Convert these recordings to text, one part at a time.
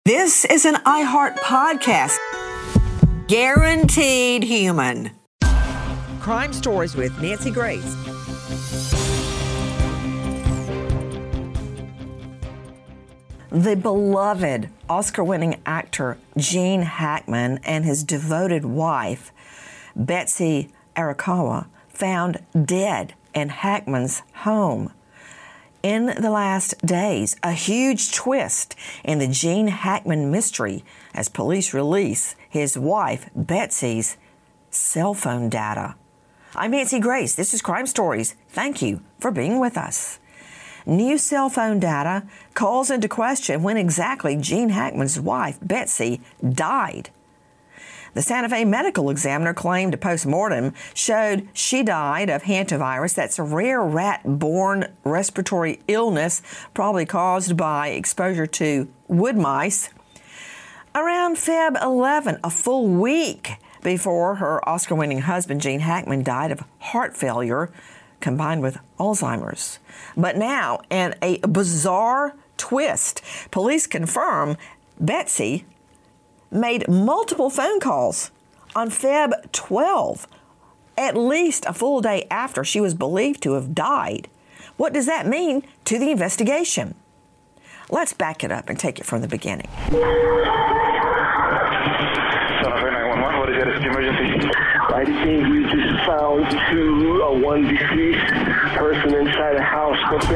This is an iHeart podcast. Guaranteed human. Crime Stories with Nancy Grace. The beloved Oscar-winning actor Gene Hackman and his devoted wife, Betsy Arakawa, found dead in Hackman's home. In the last days, a huge twist in the Gene Hackman mystery as police release his wife Betsy's cell phone data. I'm Nancy Grace. This is Crime Stories. Thank you for being with us. New cell phone data calls into question when exactly Gene Hackman's wife Betsy died. The Santa Fe medical examiner claimed a post-mortem showed she died of hantavirus. That's a rare rat-borne respiratory illness probably caused by exposure to wood mice. Around Feb 11, a full week before her Oscar-winning husband Gene Hackman died of heart failure combined with Alzheimer's. But now, in a bizarre twist, police confirm Betsy made multiple phone calls on Feb 12, at least a full day after she was believed to have died. What does that mean to the investigation? Let's back it up and take it from the beginning. What is the emergency? I think we just found one deceased person inside a house.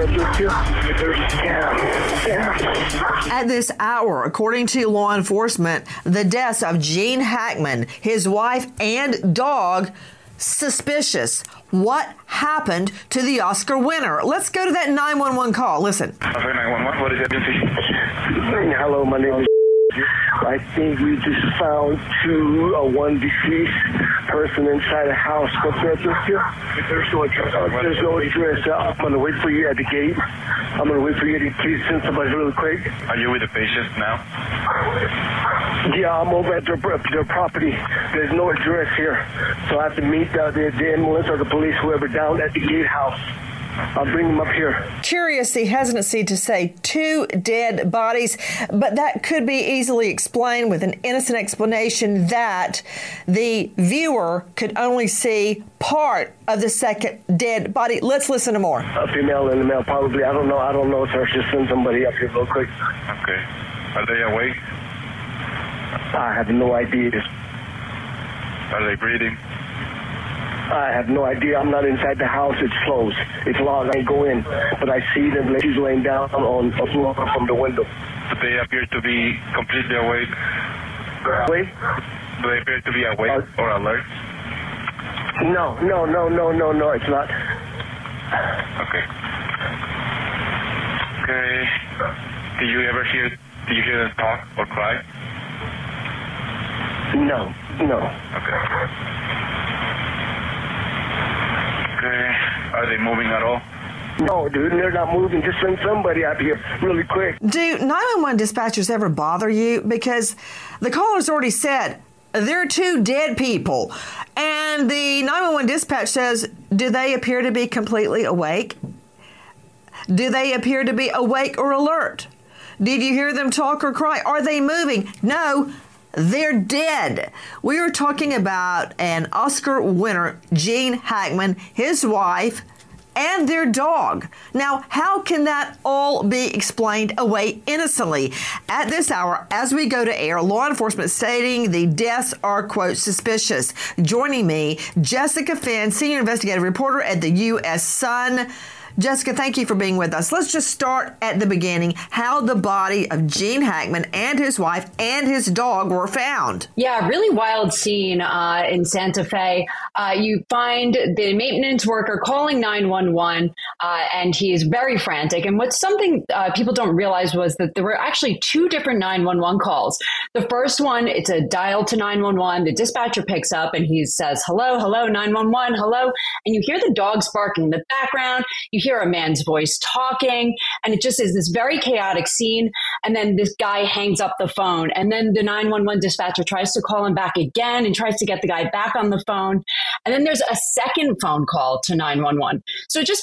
At this hour, according to law enforcement, the deaths of Gene Hackman, his wife, and dog, suspicious. What happened to the Oscar winner? Let's go to that 911 call. Listen. 911, what is the emergency? Hello, my name is. I think we just found one deceased person inside a house. What's the address here? There's no address. I'm going to wait for you at the gate. I'm going to wait for you to please send somebody really quick. Are you with the patient now? Yeah, I'm over at their property. There's no address here. So I have to meet the ambulance or the police, whoever, down at the gatehouse. I'll bring them up here. Curious, the hesitancy to say 2 dead bodies, but that could be easily explained with an innocent explanation that the viewer could only see part of the second dead body. Let's listen to more. A female and a male, probably. I don't know, sir. Just send somebody up here real quick. Okay. Are they awake? I have no idea. Are they breathing? I have no idea. I'm not inside the house. It's closed. It's locked. I go in, but I see them. She's laying down on a floor from the window. Do they appear to be completely awake? Wait. Do they appear to be awake or alert? No. It's not. Okay. Okay. Do you hear them talk or cry? No. Okay. Okay. Are they moving at all? No, dude, they're not moving. Just send somebody up here really quick. Do 911 dispatchers ever bother you? Because the caller's already said there are 2 dead people. And the 911 dispatch says, do they appear to be completely awake? Do they appear to be awake or alert? Did you hear them talk or cry? Are they moving? No. They're dead. We are talking about an Oscar winner, Gene Hackman, his wife, and their dog. Now, how can that all be explained away innocently? At this hour, as we go to air, law enforcement stating the deaths are, quote, suspicious. Joining me, Jessica Finn, senior investigative reporter at the U.S. Sun. Jessica, thank you for being with us. Let's just start at the beginning, how the body of Gene Hackman and his wife and his dog were found. Yeah, really wild scene in Santa Fe. You find the maintenance worker calling 911, and he is very frantic. And what's something people don't realize was that there were actually 2 different 911 calls. The first one, it's a dial to 911. The dispatcher picks up and he says, hello, 911, hello. And you hear the dogs barking in the background. You hear a man's voice talking, and it just is this very chaotic scene. And then this guy hangs up the phone, and then the 911 dispatcher tries to call him back again and tries to get the guy back on the phone. And then there's a second phone call to 911. So it just paints this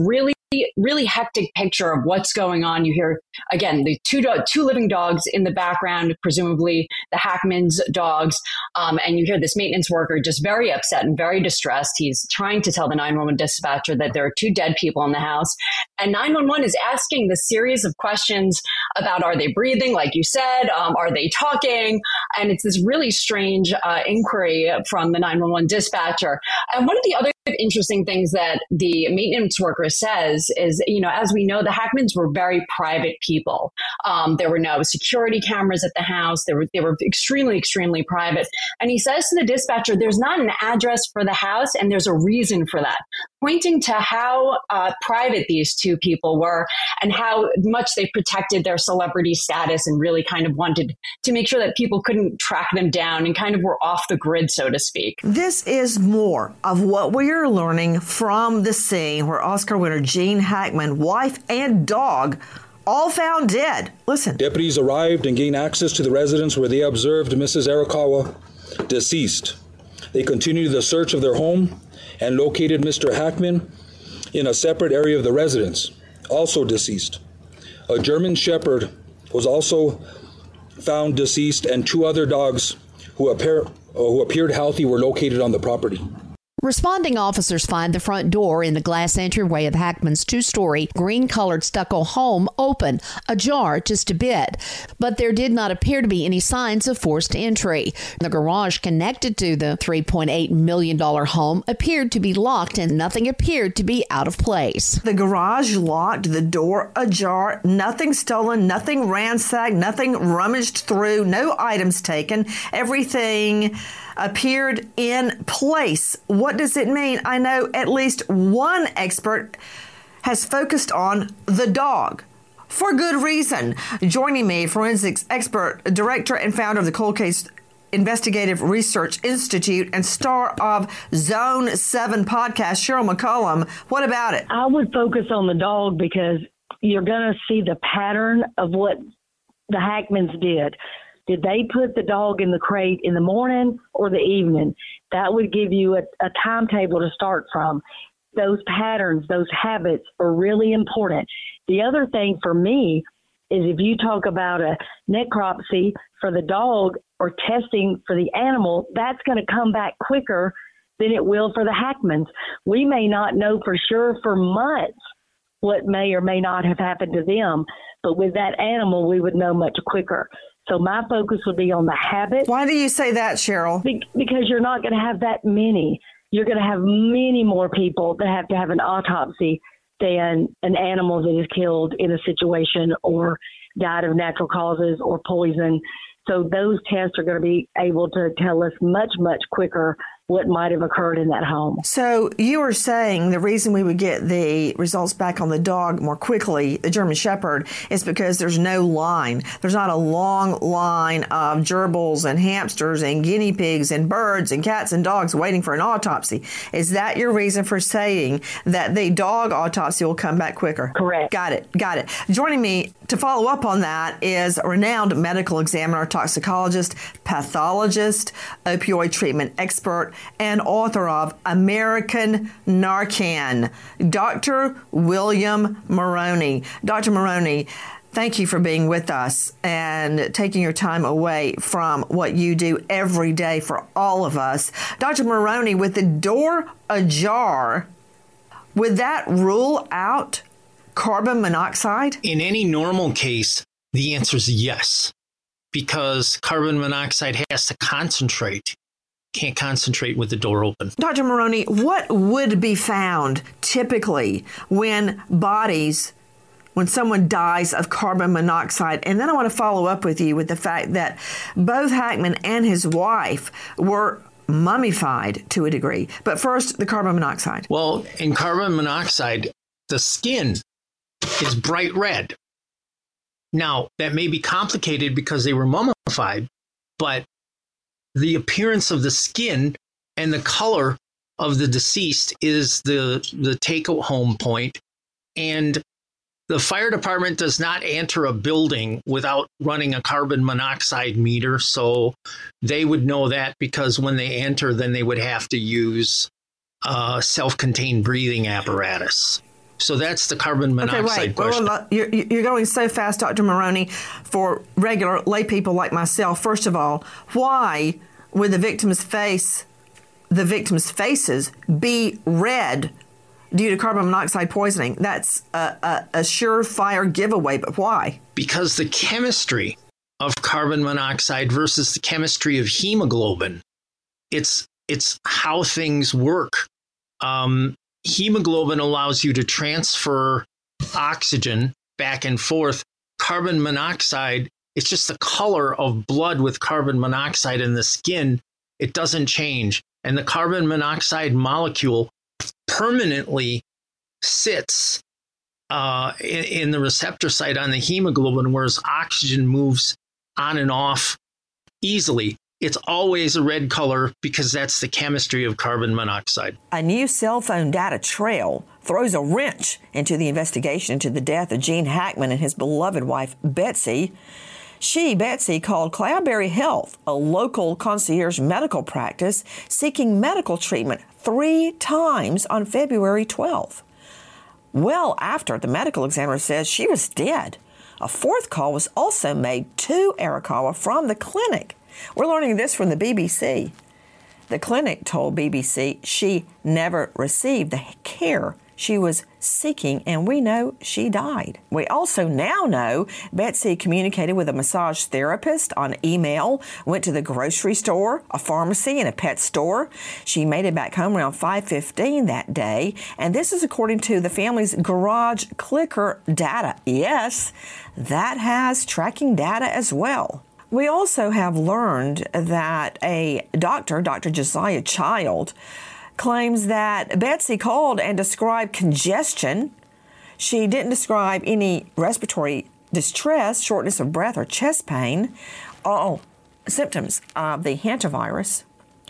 really hectic picture of what's going on. You hear, again, the two living dogs in the background, presumably the Hackman's dogs. And you hear this maintenance worker just very upset and very distressed. He's trying to tell the 911 dispatcher that there are 2 dead people in the house. And 911 is asking the series of questions about, are they breathing, like you said? Are they talking? And it's this really strange inquiry from the 911 dispatcher. And one of the other interesting things that the maintenance worker says is, as we know, the Hackmans were very private people. There were no security cameras at the house. They were extremely, extremely private. And he says to the dispatcher, there's not an address for the house, and there's a reason for that, pointing to how private these 2 people were and how much they protected their celebrity status and really kind of wanted to make sure that people couldn't track them down and kind of were off the grid, so to speak. This is more of what we are learning from the scene where Oscar winner Gene Hackman, wife and dog, all found dead. Listen. Deputies arrived and gained access to the residence where they observed Mrs. Arakawa deceased. They continued the search of their home and located Mr. Hackman in a separate area of the residence, also deceased. A German Shepherd was also found deceased, and 2 other dogs who appeared healthy were located on the property. Responding officers find the front door in the glass entryway of Hackman's 2-story green-colored stucco home open, ajar just a bit, but there did not appear to be any signs of forced entry. The garage connected to the $3.8 million home appeared to be locked, and nothing appeared to be out of place. The garage locked, the door ajar, nothing stolen, nothing ransacked, nothing rummaged through, no items taken, everything appeared in place. What does it mean? I know at least one expert has focused on the dog for good reason. Joining me, forensics expert, director and founder of the Cold Case Investigative Research Institute and star of Zone 7 podcast, Cheryl McCollum. What about it? I would focus on the dog because you're going to see the pattern of what the Hackmans did. Did they put the dog in the crate in the morning or the evening? That would give you a timetable to start from. Those patterns, those habits are really important. The other thing for me is if you talk about a necropsy for the dog or testing for the animal, that's going to come back quicker than it will for the Hackmans. We may not know for sure for months what may or may not have happened to them, but with that animal, we would know much quicker. So my focus would be on the habit. Why do you say that, Cheryl? Because you're not going to have that many. You're going to have many more people that have to have an autopsy than an animal that is killed in a situation or died of natural causes or poison. So those tests are going to be able to tell us much, much quicker what might have occurred in that home. So you were saying the reason we would get the results back on the dog more quickly, the German Shepherd, is because there's no line. There's not a long line of gerbils and hamsters and guinea pigs and birds and cats and dogs waiting for an autopsy. Is that your reason for saying that the dog autopsy will come back quicker? Correct. Got it. Joining me to follow up on that is a renowned medical examiner, toxicologist, pathologist, opioid treatment expert, and author of American Narcan, Dr. William Moroney. Dr. Moroney, thank you for being with us and taking your time away from what you do every day for all of us. Dr. Moroney, with the door ajar, would that rule out carbon monoxide? In any normal case, the answer is yes, because carbon monoxide has to concentrate. Can't concentrate with the door open. Dr. Moroney, what would be found typically when someone dies of carbon monoxide? And then I want to follow up with you with the fact that both Hackman and his wife were mummified to a degree. But first, the carbon monoxide. Well, in carbon monoxide, the skin is bright red. Now, that may be complicated because they were mummified, but the appearance of the skin and the color of the deceased is the take-home point. And the fire department does not enter a building without running a carbon monoxide meter. So they would know that because when they enter, then they would have to use a self-contained breathing apparatus. So that's the carbon monoxide question. Well, you're going so fast, Dr. Maroney. For regular lay people like myself, first of all, why would the victim's faces be red due to carbon monoxide poisoning? That's a surefire giveaway, but why? Because the chemistry of carbon monoxide versus the chemistry of hemoglobin, it's how things work. Hemoglobin allows you to transfer oxygen back and forth. Carbon monoxide, it's just the color of blood with carbon monoxide in the skin. It doesn't change. And the carbon monoxide molecule permanently sits in the receptor site on the hemoglobin, whereas oxygen moves on and off easily. It's always a red color because that's the chemistry of carbon monoxide. A new cell phone data trail throws a wrench into the investigation into the death of Gene Hackman and his beloved wife, Betsy. Betsy, called Cloudberry Health, a local concierge medical practice, seeking medical treatment 3 times on February 12th. Well after the medical examiner says she was dead. A 4th call was also made to Arakawa from the clinic. We're learning this from the BBC. The clinic told BBC she never received the care she was seeking, and we know she died. We also now know Betsy communicated with a massage therapist on email, went to the grocery store, a pharmacy, and a pet store. She made it back home around 5:15 that day, and this is according to the family's garage clicker data. Yes, that has tracking data as well. We also have learned that a doctor, Dr. Josiah Child, claims that Betsy called and described congestion. She didn't describe any respiratory distress, shortness of breath, or chest pain, all symptoms of the hantavirus.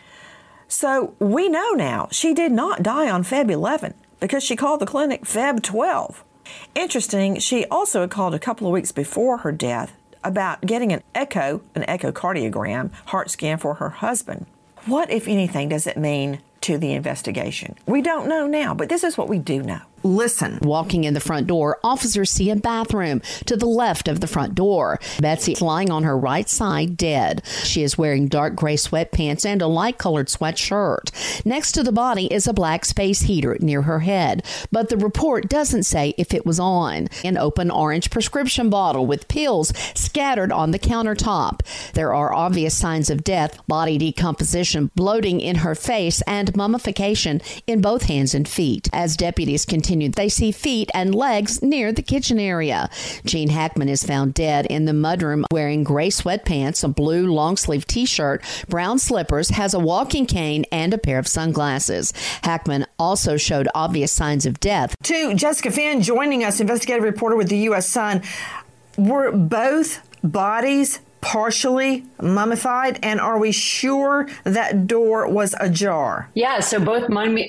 So we know now she did not die on Feb 11 because she called the clinic Feb 12. Interesting, she also had called a couple of weeks before her death about getting an echocardiogram, heart scan for her husband. What, if anything, does it mean to the investigation? We don't know now, but this is what we do know. Listen. Walking in the front door, officers see a bathroom to the left of the front door. Betsy is lying on her right side, dead. She is wearing dark gray sweatpants and a light-colored sweatshirt. Next to the body is a black space heater near her head, but the report doesn't say if it was on. An open orange prescription bottle with pills scattered on the countertop. There are obvious signs of death, body decomposition, bloating in her face, and mummification in both hands and feet. As deputies continue, they see feet and legs near the kitchen area. Gene Hackman is found dead in the mudroom wearing gray sweatpants, a blue long-sleeve T-shirt, brown slippers, has a walking cane, and a pair of sunglasses. Hackman also showed obvious signs of death. To Jessica Finn joining us, investigative reporter with the U.S. Sun. Were both bodies partially mummified, and are we sure that door was ajar? Yeah, so both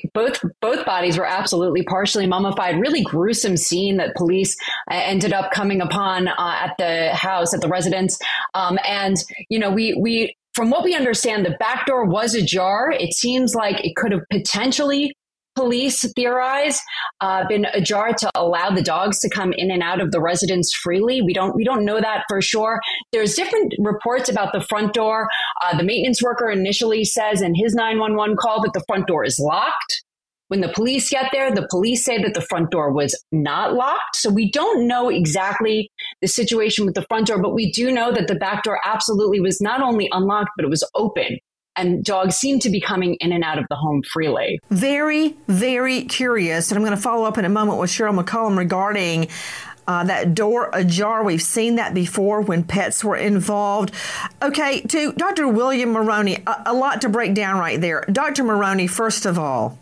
bodies were absolutely partially mummified. Really gruesome scene that police ended up coming upon at the house, at the residence. And you know, we from what we understand, the back door was ajar. It seems like it could have potentially, police theorize, been ajar to allow the dogs to come in and out of the residence freely. We don't know that for sure. There's different reports about the front door. The maintenance worker initially says in his 911 call that the front door is locked. When the police get there, the police say that the front door was not locked. So we don't know exactly the situation with the front door, but we do know that the back door absolutely was not only unlocked, but it was open. And dogs seem to be coming in and out of the home freely. Very, very curious. And I'm going to follow up in a moment with Cheryl McCollum regarding that door ajar. We've seen that before when pets were involved. Okay, to Dr. William Maroney, a lot to break down right there. Dr. Maroney, first of all,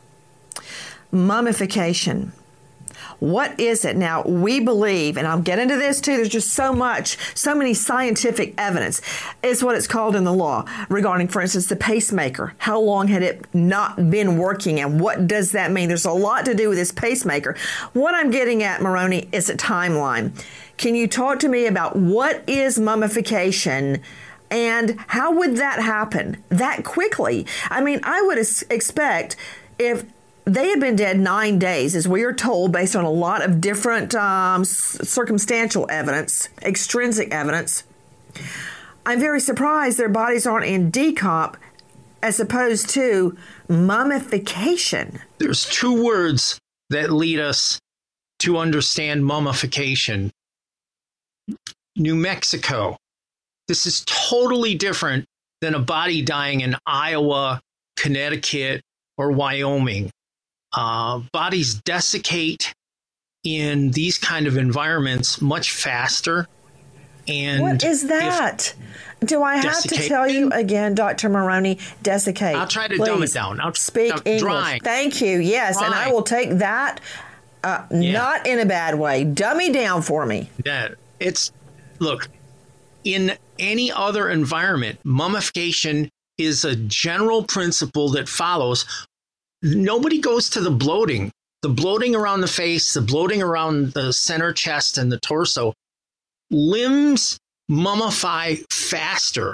mummification. What is it? Now, we believe, and I'll get into this too, there's just so many scientific evidence, is what it's called in the law regarding, for instance, the pacemaker. How long had it not been working, and what does that mean? There's a lot to do with this pacemaker. What I'm getting at, Maroney, is a timeline. Can you talk to me about what is mummification and how would that happen that quickly? I mean, I would expect if they had been dead 9 days, as we are told, based on a lot of different circumstantial evidence, extrinsic evidence. I'm very surprised their bodies aren't in decomp as opposed to mummification. There's two words that lead us to understand mummification. New Mexico. This is totally different than a body dying in Iowa, Connecticut, or Wyoming. Bodies desiccate in these kind of environments much faster. And what is that? Do I have to tell you again, Dr. Maroney? Desiccate. I'll try to dumb it down. I'll speak English. Drying. Thank you. Yes, and I will take that. Not in a bad way. Dummy down for me. Look, in any other environment, mummification is a general principle that follows. Nobody goes to the bloating around the face, the bloating around the center chest and the torso. Limbs mummify faster.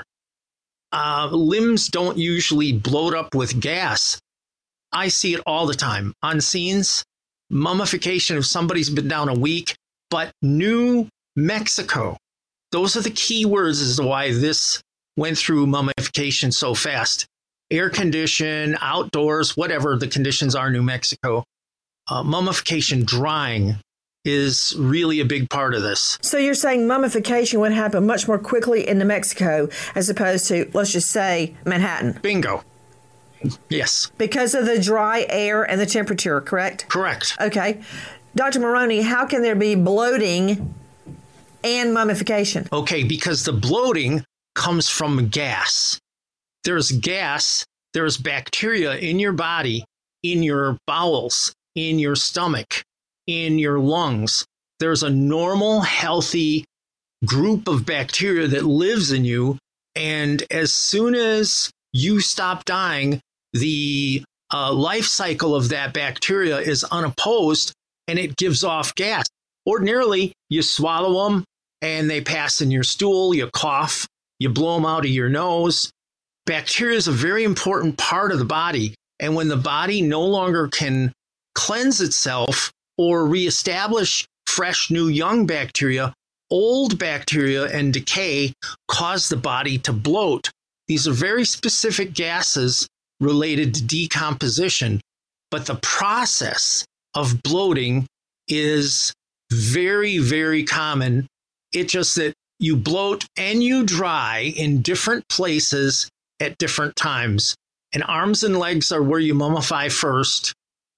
Limbs don't usually bloat up with gas. I see it all the time on scenes. Mummification if somebody's been down a week, but New Mexico. Those are the key words as to why this went through mummification so fast. Air condition, outdoors, whatever the conditions are in New Mexico. Mummification, drying is really a big part of this. So you're saying mummification would happen much more quickly in New Mexico as opposed to, let's just say, Manhattan. Bingo. Yes. Because of the dry air and the temperature, correct? Correct. Okay. Dr. Maroney, how can there be bloating and mummification? Okay, because the bloating comes from gas. There's gas, there's bacteria in your body, in your bowels, in your stomach, in your lungs. There's a normal, healthy group of bacteria that lives in you. And as soon as you stop dying, the life cycle of that bacteria is unopposed and it gives off gas. Ordinarily, you swallow them and they pass in your stool, you cough, you blow them out of your nose. Bacteria is a very important part of the body. And when the body no longer can cleanse itself or reestablish fresh, new, young bacteria, old bacteria and decay cause the body to bloat. These are very specific gases related to decomposition, but the process of bloating is very, very common. It's just that you bloat and you dry in different places at different times. And arms and legs are where you mummify first.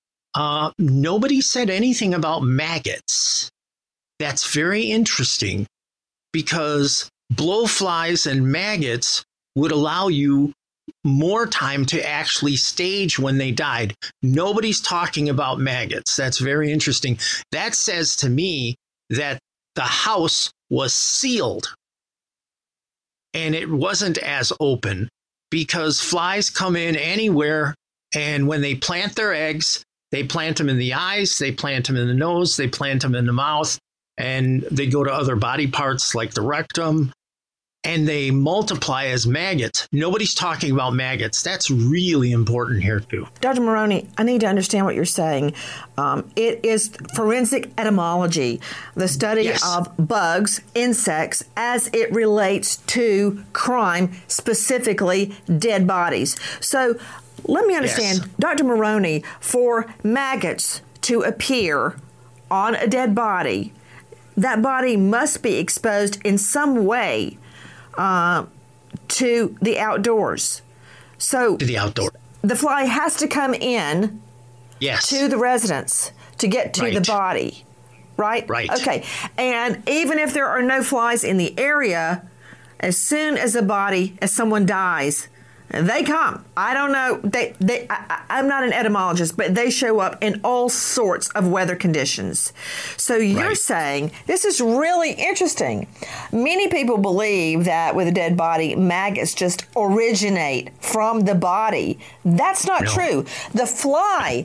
Nobody said anything about maggots. That's very interesting because blowflies and maggots would allow you more time to actually stage when they died. Nobody's talking about maggots. That's very interesting. That says to me that the house was sealed and it wasn't as open because flies come in anywhere. And when they plant their eggs, they plant them in the eyes, they plant them in the nose, they plant them in the mouth, and they go to other body parts like the rectum, and they multiply as maggots. Nobody's talking about maggots. That's really important here, too. Dr. Maroney, I need to understand what you're saying. It is forensic etymology, the study of bugs, insects, as it relates to crime, specifically dead bodies. So let me understand, Dr. Maroney, for maggots to appear on a dead body, that body must be exposed in some way to the outdoors. So to the outdoor. The fly has to come in to the residence to get to the body, right? Right. Okay. And even if there are no flies in the area, as soon as someone dies, they come. I don't know. I'm not an etymologist, but they show up in all sorts of weather conditions. So you're saying this is really interesting. Many people believe that with a dead body, maggots just originate from the body. That's not true. The fly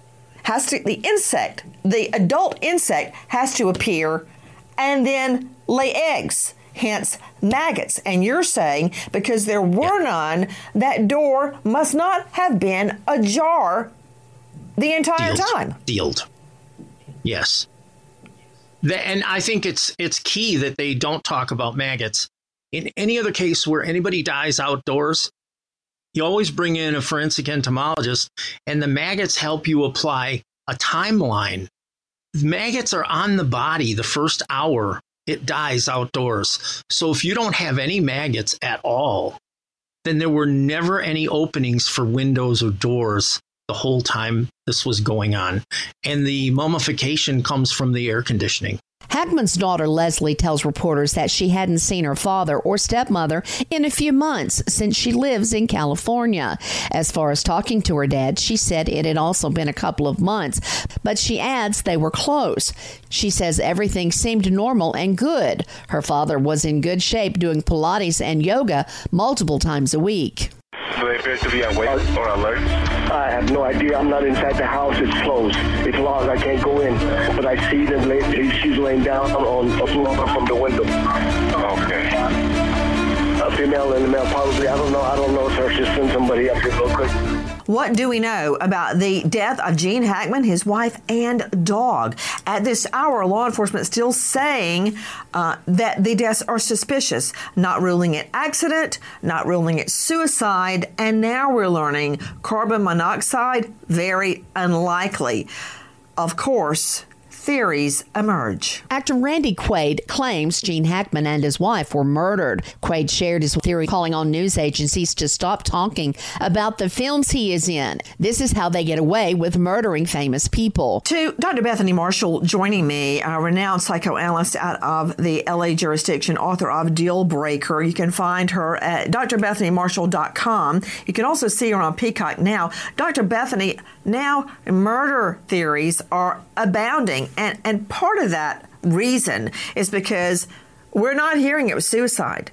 the adult insect has to appear and then lay eggs. Hence maggots. And you're saying because there were none, that door must not have been ajar The entire time. Sealed. Yes. And I think it's key that they don't talk about maggots. In any other case where anybody dies outdoors, you always bring in a forensic entomologist, and the maggots help you apply a timeline. Maggots are on the body the first hour it dies outdoors. So if you don't have any maggots at all, then there were never any openings for windows or doors the whole time this was going on. And the mummification comes from the air conditioning. Hackman's daughter, Leslie, tells reporters that she hadn't seen her father or stepmother in a few months since she lives in California. As far as talking to her dad, she said it had also been a couple of months, but she adds they were close. She says everything seemed normal and good. Her father was in good shape doing Pilates and yoga multiple times a week. Do they appear to be awake or alert? I have no idea. I'm not inside the house. It's closed. It's locked. I can't go in. But I see them. She's laying down on a floor from the window. Okay. A female and a male, probably. I don't know, sir. Just send somebody up here real quick. What do we know about the death of Gene Hackman, his wife, and dog? At this hour, law enforcement still saying that the deaths are suspicious, not ruling it accident, not ruling it suicide, and now we're learning carbon monoxide, very unlikely. Of course, theories emerge. Actor Randy Quaid claims Gene Hackman and his wife were murdered. Quaid shared his theory, calling on news agencies to stop talking about the films he is in. This is how they get away with murdering famous people. To Dr. Bethany Marshall joining me, a renowned psychoanalyst out of the LA jurisdiction, author of Deal Breaker. You can find her at drbethanymarshall.com. You can also see her on Peacock now. Dr. Bethany, now murder theories are abounding. And part of that reason is because we're not hearing it was suicide.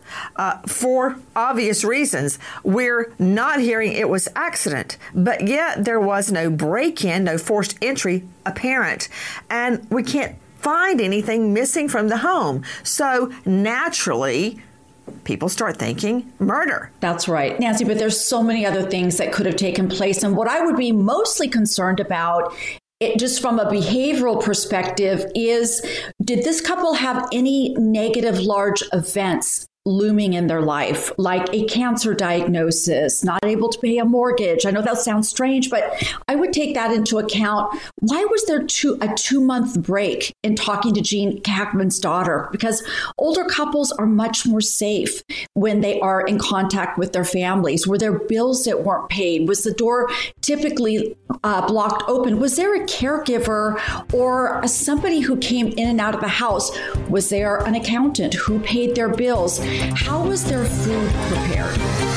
For obvious reasons, we're not hearing it was accident, but yet there was no break-in, no forced entry apparent, and we can't find anything missing from the home. So naturally, people start thinking murder. That's right, Nancy, but there's so many other things that could have taken place. And what I would be mostly concerned about, just from a behavioral perspective, is did this couple have any negative large events looming in their life, like a cancer diagnosis, not able to pay a mortgage? I know that sounds strange, but I would take that into account. Why was there a 2-month break in talking to Gene Hackman's daughter? Because older couples are much more safe when they are in contact with their families. Were there bills that weren't paid? Was the door typically blocked open? Was there a caregiver or somebody who came in and out of the house? Was there an accountant who paid their bills? How was their food prepared?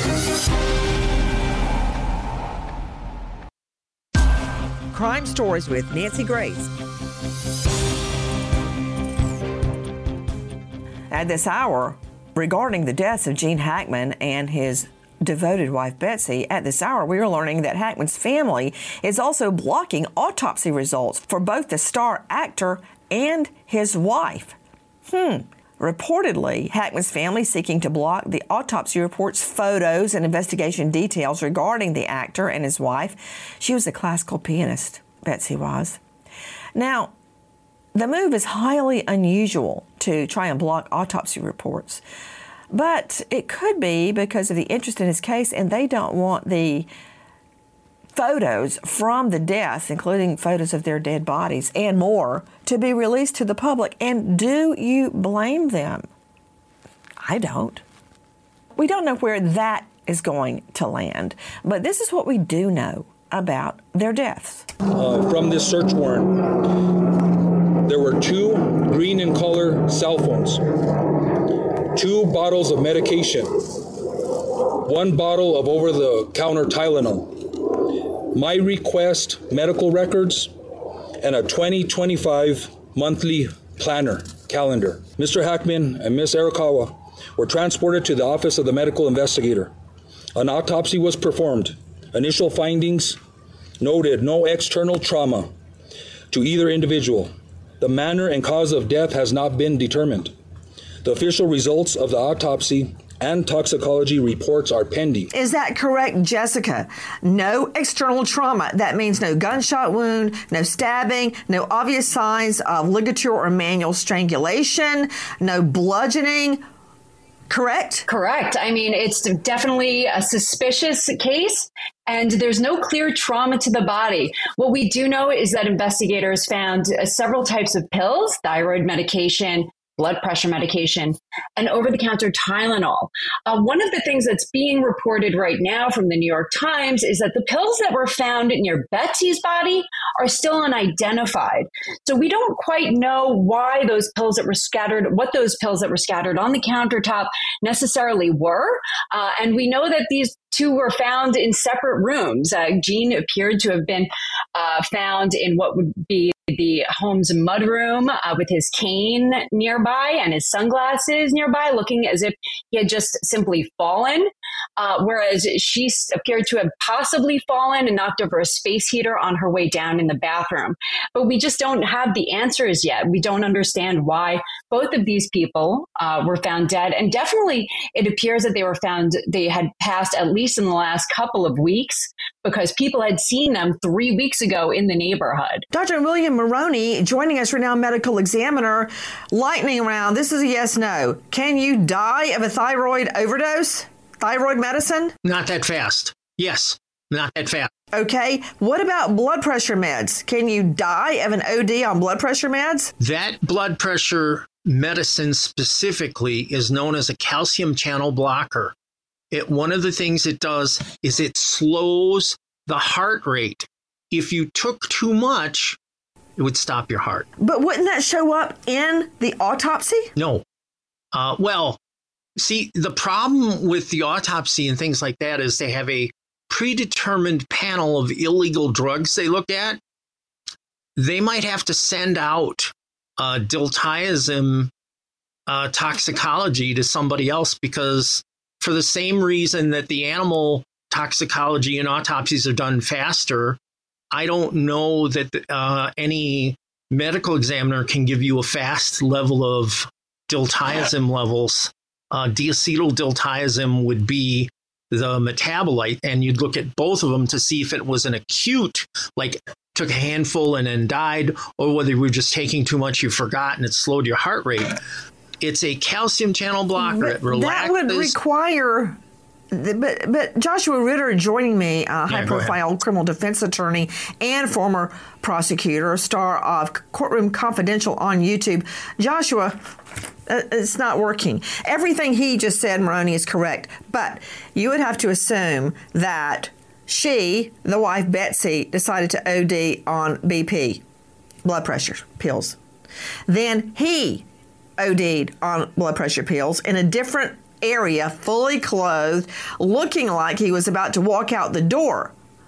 Crime Stories with Nancy Grace. At this hour, regarding the deaths of Gene Hackman and his devoted wife Betsy, at this hour we are learning that Hackman's family is also blocking autopsy results for both the star actor and his wife. Reportedly, Hackman's family seeking to block the autopsy reports, photos, and investigation details regarding the actor and his wife. She was a classical pianist, Betsy was. Now, the move is highly unusual to try and block autopsy reports, but it could be because of the interest in his case, and they don't want the photos from the deaths, including photos of their dead bodies and more, to be released to the public. And do you blame them? I don't. We don't know where that is going to land, but this is what we do know about their deaths. From this search warrant, there were 2 green in color cell phones, 2 bottles of medication, 1 bottle of over-the-counter Tylenol, My Request medical records, and a 2025 monthly calendar. Mr. Hackman and Ms. Arakawa were transported to the office of the medical investigator. An autopsy was performed. Initial findings noted no external trauma to either individual. The manner and cause of death has not been determined. The official results of the autopsy and toxicology reports are pending. Is that correct, Jessica? No external trauma. That means no gunshot wound, no stabbing, no obvious signs of ligature or manual strangulation, no bludgeoning. Correct? Correct. I mean, it's definitely a suspicious case, and there's no clear trauma to the body. What we do know is that investigators found several types of pills, thyroid medication, blood pressure medication, and over-the-counter Tylenol. One of the things that's being reported right now from the New York Times is that the pills that were found near Betsy's body are still unidentified. So we don't quite know why those pills that were scattered, what those pills that were scattered on the countertop necessarily were. And we know that these two were found in separate rooms. Gene appeared to have been found in what would be the home's mudroom with his cane nearby and his sunglasses nearby, looking as if he had just simply fallen, whereas she appeared to have possibly fallen and knocked over a space heater on her way down in the bathroom. But we just don't have the answers yet. We don't understand why both of these people were found dead. And definitely it appears that they had passed at least in the last couple of weeks, because people had seen them 3 weeks ago in the neighborhood. Dr. William Maroney joining us, renowned medical examiner. Lightning round. This is a yes, no. Can you die of a thyroid overdose? Thyroid medicine? Not that fast. Yes, not that fast. Okay. What about blood pressure meds? Can you die of an OD on blood pressure meds? That blood pressure medicine specifically is known as a calcium channel blocker. One of the things it does is it slows the heart rate. If you took too much, it would stop your heart. But wouldn't that show up in the autopsy? No. Well, see, the problem with the autopsy and things like that is they have a predetermined panel of illegal drugs they look at. They might have to send out diltiazem toxicology to somebody else, because for the same reason that the animal toxicology and autopsies are done faster, I don't know that any medical examiner can give you a fast level of diltiazem levels. Diacetyl diltiazem would be the metabolite, and you'd look at both of them to see if it was an acute, like took a handful and then died, or whether you were just taking too much, you forgot, and it slowed your heart rate. It's a calcium channel blocker. It relaxes. That would require... But Joshua Ritter joining me, high-profile criminal defense attorney and former prosecutor, star of Courtroom Confidential on YouTube. Joshua, it's not working. Everything he just said, Maroney, is correct. But you would have to assume that she, the wife Betsy, decided to OD on BP, blood pressure pills. Then he OD'd on blood pressure pills in a different area, fully clothed, looking like he was about to walk out the door.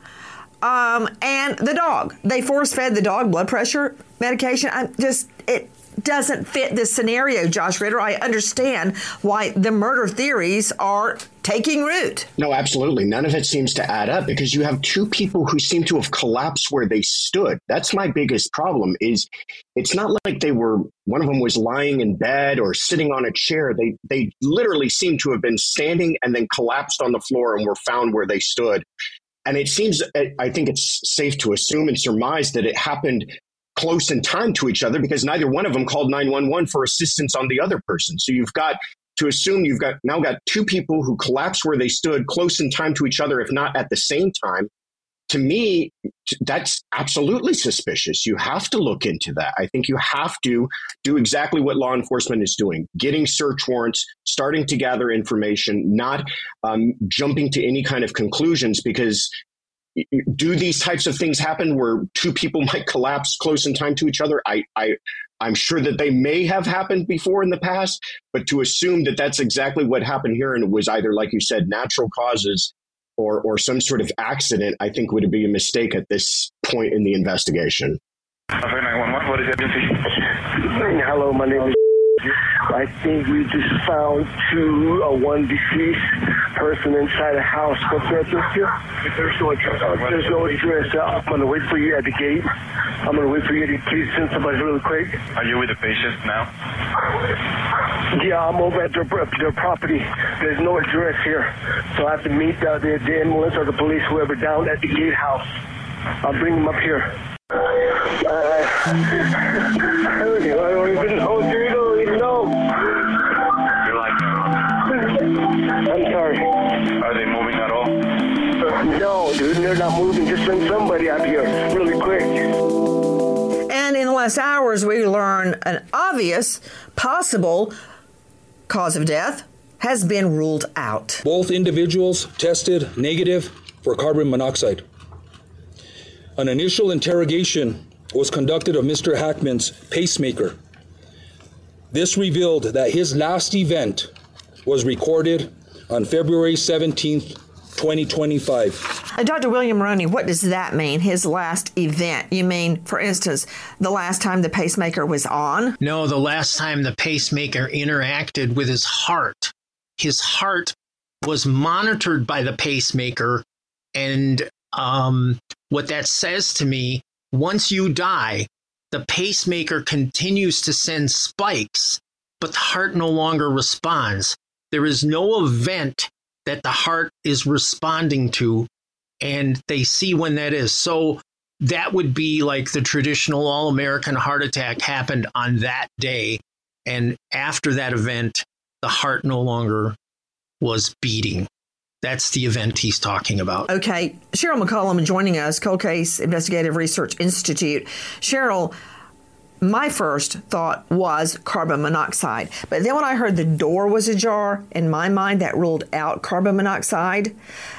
And the dog. They force-fed the dog blood pressure medication. It doesn't fit this scenario, Josh Ritter. I understand why the murder theories are taking root. No, absolutely. None of it seems to add up, because you have two people who seem to have collapsed where they stood. That's my biggest problem. Is it's not like one of them was lying in bed or sitting on a chair. They literally seem to have been standing and then collapsed on the floor and were found where they stood. And it seems, I think it's safe to assume and surmise that it happened close in time to each other, because neither one of them called 911 for assistance on the other person. So you've got to assume you've now got two people who collapsed where they stood close in time to each other, if not at the same time. To me, that's absolutely suspicious. You have to look into that. I think you have to do exactly what law enforcement is doing, getting search warrants, starting to gather information, not jumping to any kind of conclusions, because do these types of things happen where two people might collapse close in time to each other? I'm sure that they may have happened before in the past, but to assume that that's exactly what happened here and it was either, like you said, natural causes or some sort of accident, I think would be a mistake at this point in the investigation. 911, what is the emergency? Hello, my name is I think we just found one deceased person inside a house. What's the address here? There's no address. There's no address. I'm going to wait for you at the gate. I'm going to wait for you to please send somebody really quick. Are you with the patient now? Yeah, I'm over at their property. There's no address here. So I have to meet the ambulance or the police, whoever, down at the gatehouse. I'll bring them up here. I don't even know. You don't even know. You're like, I'm sorry. are they moving at all? No, dude, they're not moving. Just send somebody up here really quick. And in the last hours, we learn an obvious, possible cause of death has been ruled out. Both individuals tested negative for carbon monoxide. An initial interrogation was conducted of Mr. Hackman's pacemaker. This revealed that his last event was recorded on February 17th, 2025. Dr. William Maroney, what does that mean, his last event? You mean, for instance, the last time the pacemaker was on? No, the last time the pacemaker interacted with his heart. His heart was monitored by the pacemaker, and what that says to me, once you die, the pacemaker continues to send spikes, but the heart no longer responds. There is no event that the heart is responding to, and they see when that is. So that would be like the traditional all-American heart attack happened on that day, and after that event, the heart no longer was beating. That's the event he's talking about. Okay. Cheryl McCollum joining us, Cold Case Investigative Research Institute. Cheryl, my first thought was carbon monoxide. But then when I heard the door was ajar, in my mind, that ruled out carbon monoxide.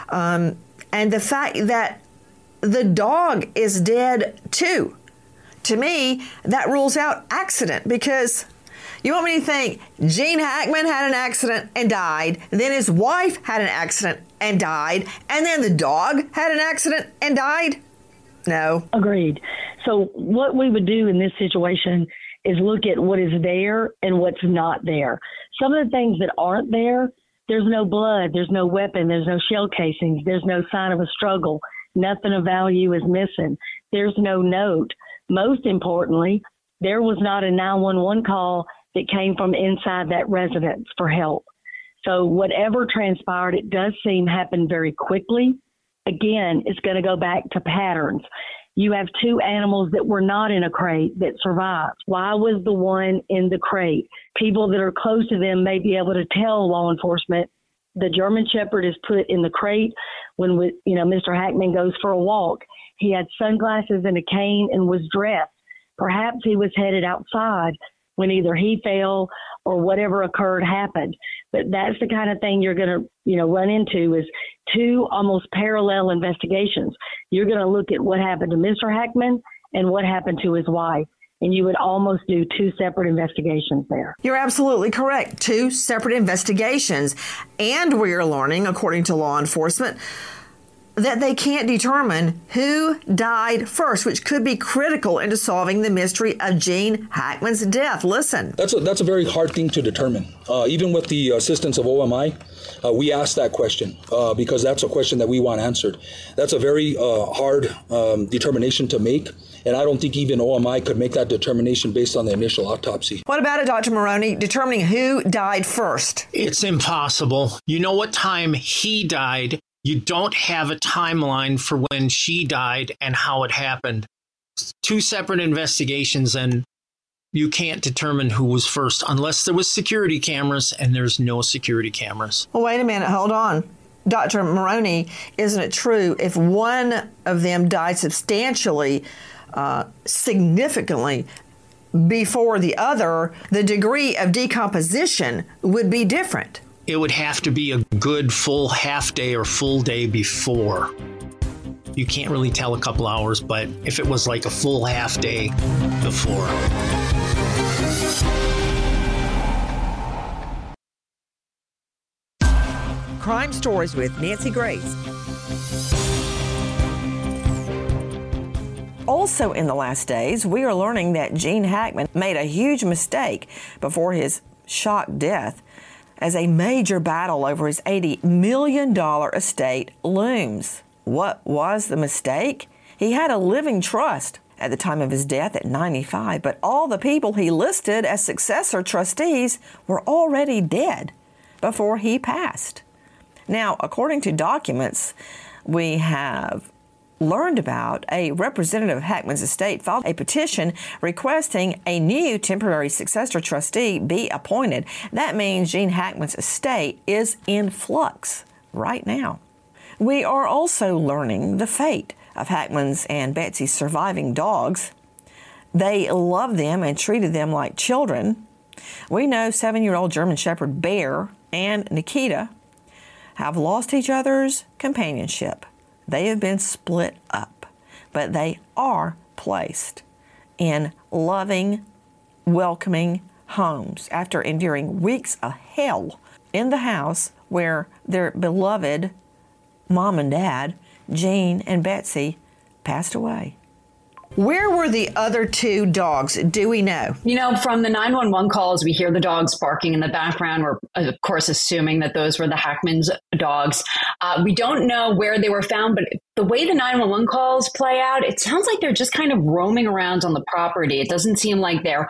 And the fact that the dog is dead too. To me, that rules out accident, because you want me to think Gene Hackman had an accident and died, then his wife had an accident and died, and then the dog had an accident and died? No. Agreed. So what we would do in this situation is look at what is there and what's not there. Some of the things that aren't there, there's no blood, there's no weapon, there's no shell casings, there's no sign of a struggle, nothing of value is missing, there's no note. Most importantly, there was not a 911 call that came from inside that residence for help. So whatever transpired, it does seem happened very quickly. Again, it's going to go back to patterns. You have two animals that were not in a crate that survived. Why was the one in the crate? People that are close to them may be able to tell law enforcement the German Shepherd is put in the crate when Mr. Hackman goes for a walk. He had sunglasses and a cane and was dressed. Perhaps he was headed outside when either he fell or whatever occurred happened. But that's the kind of thing you're going to, run into, is two almost parallel investigations. You're going to look at what happened to Mr. Hackman and what happened to his wife. And you would almost do two separate investigations there. You're absolutely correct. Two separate investigations. And we are learning, according to law enforcement, that they can't determine who died first, which could be critical into solving the mystery of Gene Hackman's death. Listen. That's a very hard thing to determine. Even with the assistance of OMI, we asked that question because that's a question that we want answered. That's a very hard determination to make, and I don't think even OMI could make that determination based on the initial autopsy. What about it, Dr. Maroney, determining who died first? It's impossible. You know what time he died. You don't have a timeline for when she died and how it happened. Two separate investigations, and you can't determine who was first unless there was security cameras, and there's no security cameras. Well, wait a minute. Hold on. Dr. Maroney, isn't it true if one of them died substantially, significantly before the other, the degree of decomposition would be different? It would have to be a good full half day or full day before. You can't really tell a couple hours, but if it was like a full half day before. Crime Stories with Nancy Grace. Also in the last days, we are learning that Gene Hackman made a huge mistake before his shock death as a major battle over his $80 million estate looms. What was the mistake? He had a living trust at the time of his death at 95, but all the people he listed as successor trustees were already dead before he passed. Now, according to documents we have learned about, a representative of Hackman's estate filed a petition requesting a new temporary successor trustee be appointed. That means Gene Hackman's estate is in flux right now. We are also learning the fate of Hackman's and Betsy's surviving dogs. They loved them and treated them like children. We know 7-year-old German Shepherd Bear and Nikita have lost each other's companionship. They have been split up, but they are placed in loving, welcoming homes after enduring weeks of hell in the house where their beloved mom and dad, Gene and Betsy, passed away. Where were the other two dogs? Do we know? You know, from the 911 calls, we hear the dogs barking in the background. We're, of course, assuming that those were the Hackman's dogs. We don't know where they were found, but the way the 911 calls play out, it sounds like they're just kind of roaming around on the property. It doesn't seem like they're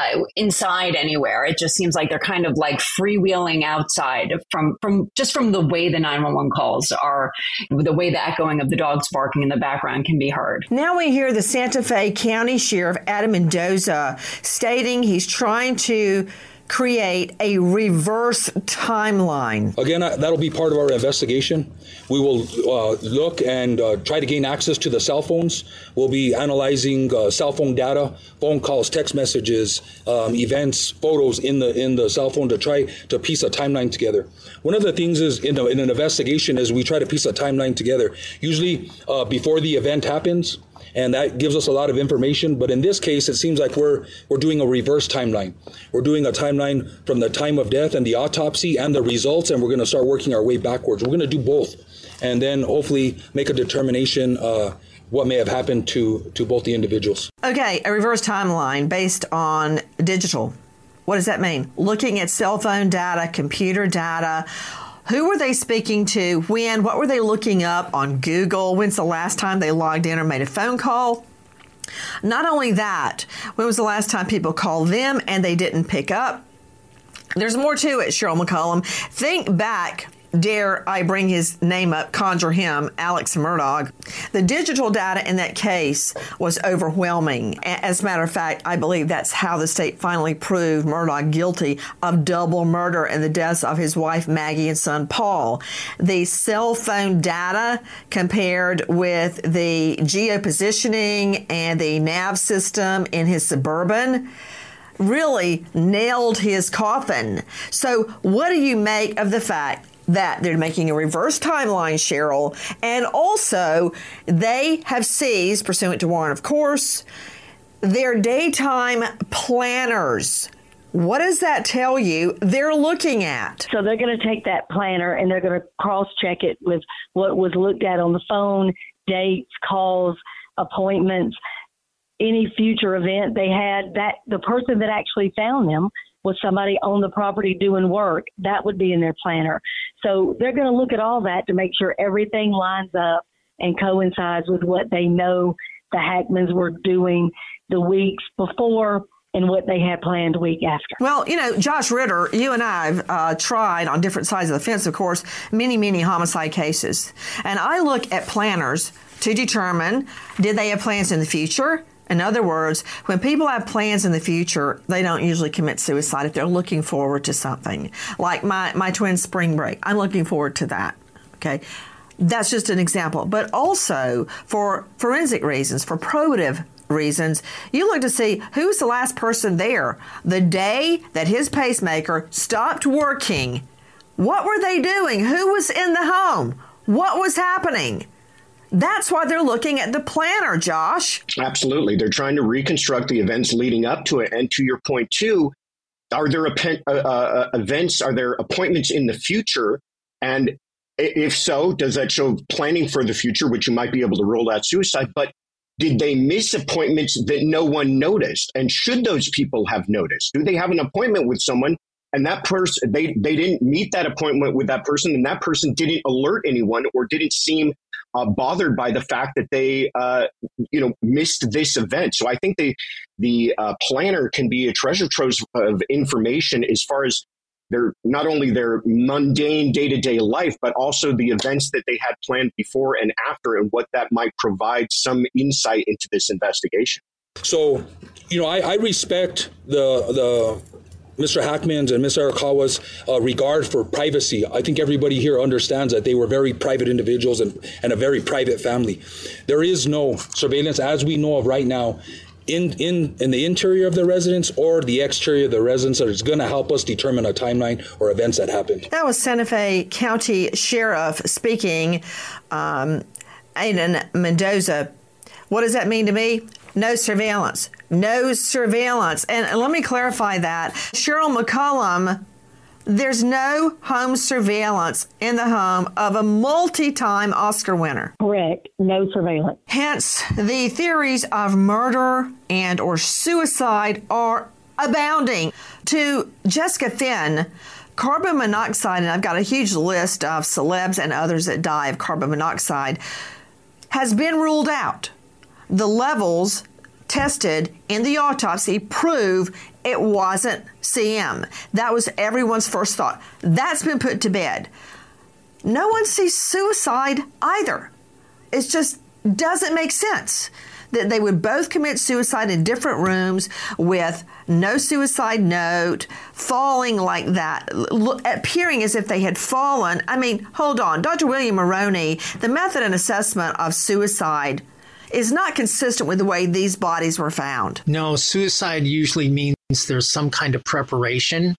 inside anywhere. It just seems like they're kind of like freewheeling outside from the way the 911 calls are, the way the echoing of the dogs barking in the background can be heard. Now we hear the Santa Fe County Sheriff Adam Mendoza stating he's trying to create a reverse timeline. Again, that'll be part of our investigation. We will look and try to gain access to the cell phones. We'll be analyzing cell phone data, phone calls, text messages, events, photos in the cell phone to try to piece a timeline together. One of the things is in an investigation is we try to piece a timeline together, usually before the event happens. And that gives us a lot of information. But in this case, it seems like we're doing a reverse timeline. We're doing a timeline from the time of death and the autopsy and the results, and we're going to start working our way backwards. We're going to do both, and then hopefully make a determination what may have happened to both the individuals. Okay, a reverse timeline based on digital. What does that mean? Looking at cell phone data, computer data. Who were they speaking to? When? What were they looking up on Google? When's the last time they logged in or made a phone call? Not only that, when was the last time people called them and they didn't pick up? There's more to it, Cheryl McCollum. Think back, dare I bring his name up, conjure him, Alex Murdaugh. The digital data in that case was overwhelming. As a matter of fact, I believe that's how the state finally proved Murdaugh guilty of double murder and the deaths of his wife Maggie and son Paul. The cell phone data compared with the geopositioning and the nav system in his Suburban really nailed his coffin. So what do you make of the fact that they're making a reverse timeline, Cheryl, and also they have seized, pursuant to warrant of course, their daytime planners? What does that tell you they're looking at? So they're going to take that planner and they're going to cross-check it with what was looked at on the phone, dates, calls, appointments, any future event they had. That the person that actually found them was somebody on the property doing work. That would be in their planner. So they're going to look at all that to make sure everything lines up and coincides with what they know the Hackmans were doing the weeks before and what they had planned week after. Well, you know, Josh Ritter, you and I have tried on different sides of the fence, of course, many homicide cases. And I look at planners to determine, did they have plans in the future? In other words, when people have plans in the future, they don't usually commit suicide if they're looking forward to something. Like my twins' spring break. I'm looking forward to that. Okay. That's just an example. But also for forensic reasons, for probative reasons, you look to see who's the last person there. The day that his pacemaker stopped working, what were they doing? Who was in the home? What was happening? That's why they're looking at the planner, Josh. Absolutely. They're trying to reconstruct the events leading up to it. And to your point, too, are there events, are there appointments in the future? And if so, does that show planning for the future, which you might be able to rule out suicide? But did they miss appointments that no one noticed? And should those people have noticed? Do they have an appointment with someone and that person, they didn't meet that appointment with that person, and that person didn't alert anyone or didn't seem bothered by the fact that they, missed this event? So I think the planner can be a treasure trove of information as far as not only their mundane day-to-day life, but also the events that they had planned before and after, and what that might provide some insight into this investigation. So, I respect the Mr. Hackman's and Ms. Arakawa's regard for privacy. I think everybody here understands that they were very private individuals and a very private family. There is no surveillance, as we know of right now, in the interior of the residence or the exterior of the residence that is going to help us determine a timeline or events that happened. That was Santa Fe County Sheriff speaking, Aiden Mendoza. What does that mean to me? No surveillance. No surveillance. And let me clarify that. Cheryl McCollum, there's no home surveillance in the home of a multi-time Oscar winner. Correct. No surveillance. Hence, the theories of murder and or suicide are abounding. To Jessica Finn, carbon monoxide, and I've got a huge list of celebs and others that die of carbon monoxide, has been ruled out. The levels tested in the autopsy prove it wasn't CM. That was everyone's first thought. That's been put to bed. No one sees suicide either. It just doesn't make sense that they would both commit suicide in different rooms with no suicide note, falling like that, appearing as if they had fallen. I mean, hold on. Dr. William Maroney, the method and assessment of suicide is not consistent with the way these bodies were found. No, suicide usually means there's some kind of preparation.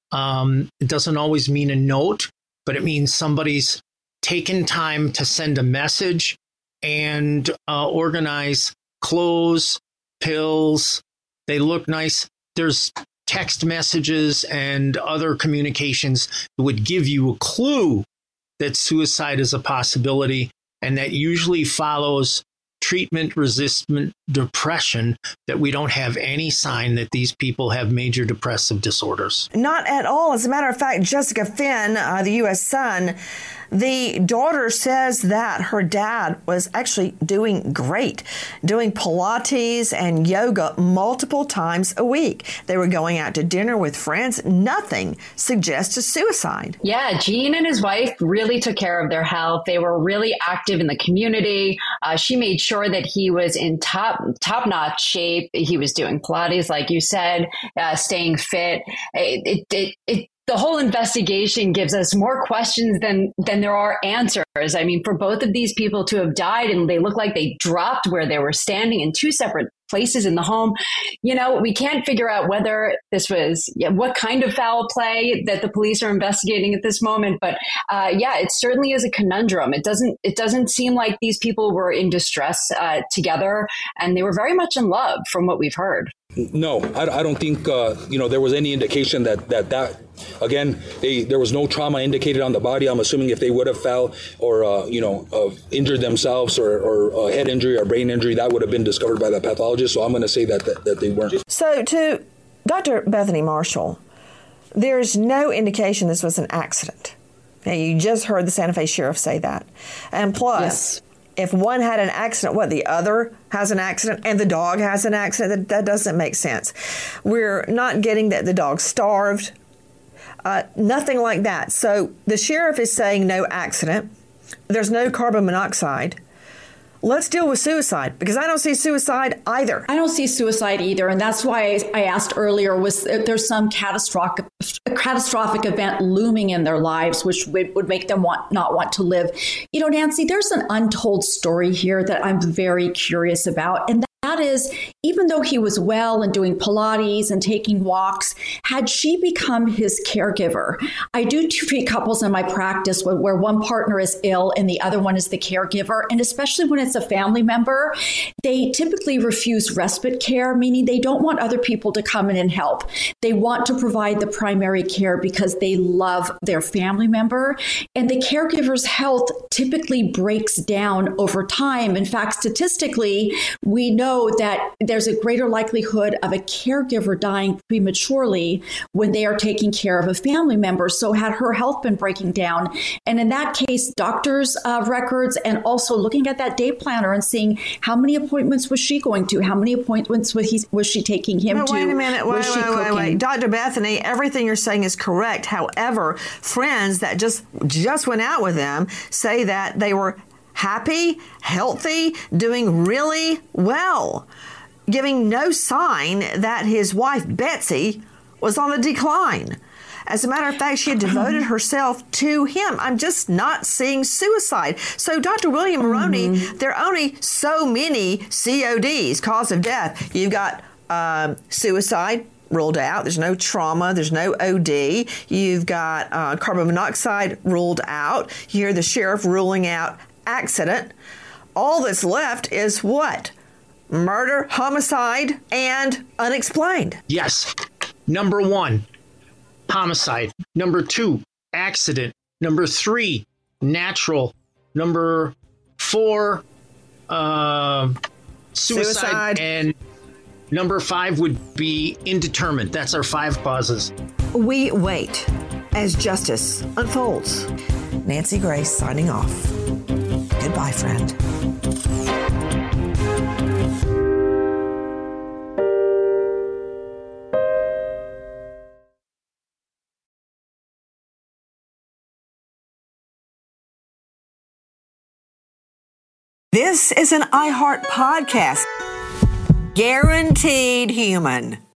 It doesn't always mean a note, but it means somebody's taken time to send a message and organize clothes, pills. They look nice. There's text messages and other communications that would give you a clue that suicide is a possibility, and that usually follows treatment-resistant depression, that we don't have any sign that these people have major depressive disorders. Not at all. As a matter of fact, Jessica Finn, the U.S. Sun, the daughter says that her dad was actually doing great, doing Pilates and yoga multiple times a week. They were going out to dinner with friends. Nothing suggests a suicide. Yeah, Gene and his wife really took care of their health. They were really active in the community. She made sure that he was in top-notch shape. He was doing Pilates, like you said, staying fit. The whole investigation gives us more questions than there are answers. I mean, for both of these people to have died and they look like they dropped where they were standing in two separate places in the home, we can't figure out whether this was what kind of foul play that the police are investigating at this moment. But it certainly is a conundrum. It doesn't seem like these people were in distress together, and they were very much in love from what we've heard. No, I don't think there was any indication that again, there was no trauma indicated on the body. I'm assuming if they would have fell or injured themselves or a head injury or brain injury, that would have been discovered by the pathologist. So I'm going to say that they weren't. So to Dr. Bethany Marshall, there's no indication this was an accident. Now, you just heard the Santa Fe sheriff say that. And plus, yes, if one had an accident, the other has an accident and the dog has an accident? That doesn't make sense. We're not getting that the dog starved. Nothing like that. So the sheriff is saying no accident. There's no carbon monoxide. Let's deal with suicide, because I don't see suicide either. I don't see suicide either. And that's why I asked earlier, was there's some catastrophic event looming in their lives, which would make them not want to live. Nancy, there's an untold story here that I'm very curious about. And that is, even though he was well and doing Pilates and taking walks, had she become his caregiver? I do treat couples in my practice where one partner is ill and the other one is the caregiver. And especially when it's a family member, they typically refuse respite care, meaning they don't want other people to come in and help. They want to provide the primary care because they love their family member. And the caregiver's health typically breaks down over time. In fact, statistically, we know that there's a greater likelihood of a caregiver dying prematurely when they are taking care of a family member. So had her health been breaking down? And in that case, doctors' records and also looking at that day planner and seeing how many appointments was she going to? How many appointments was she taking him to? Wait a minute. Wait. Dr. Bethany, everything you're saying is correct. However, friends that just went out with them say that they were happy, healthy, doing really well, giving no sign that his wife, Betsy, was on the decline. As a matter of fact, she had devoted herself to him. I'm just not seeing suicide. So, Dr. William Moroney, there are only so many CODs, cause of death. You've got suicide ruled out. There's no trauma. There's no OD. You've got carbon monoxide ruled out. You hear the sheriff ruling out accident. All that's left is what? Murder, homicide, and unexplained. Yes. Number 1, homicide. Number 2, accident. Number 3, natural. Number 4, suicide. And number 5 would be indeterminate. That's our 5 causes. We wait as justice unfolds. Nancy Grace signing off. Goodbye, friend. This is an iHeart podcast. Guaranteed human.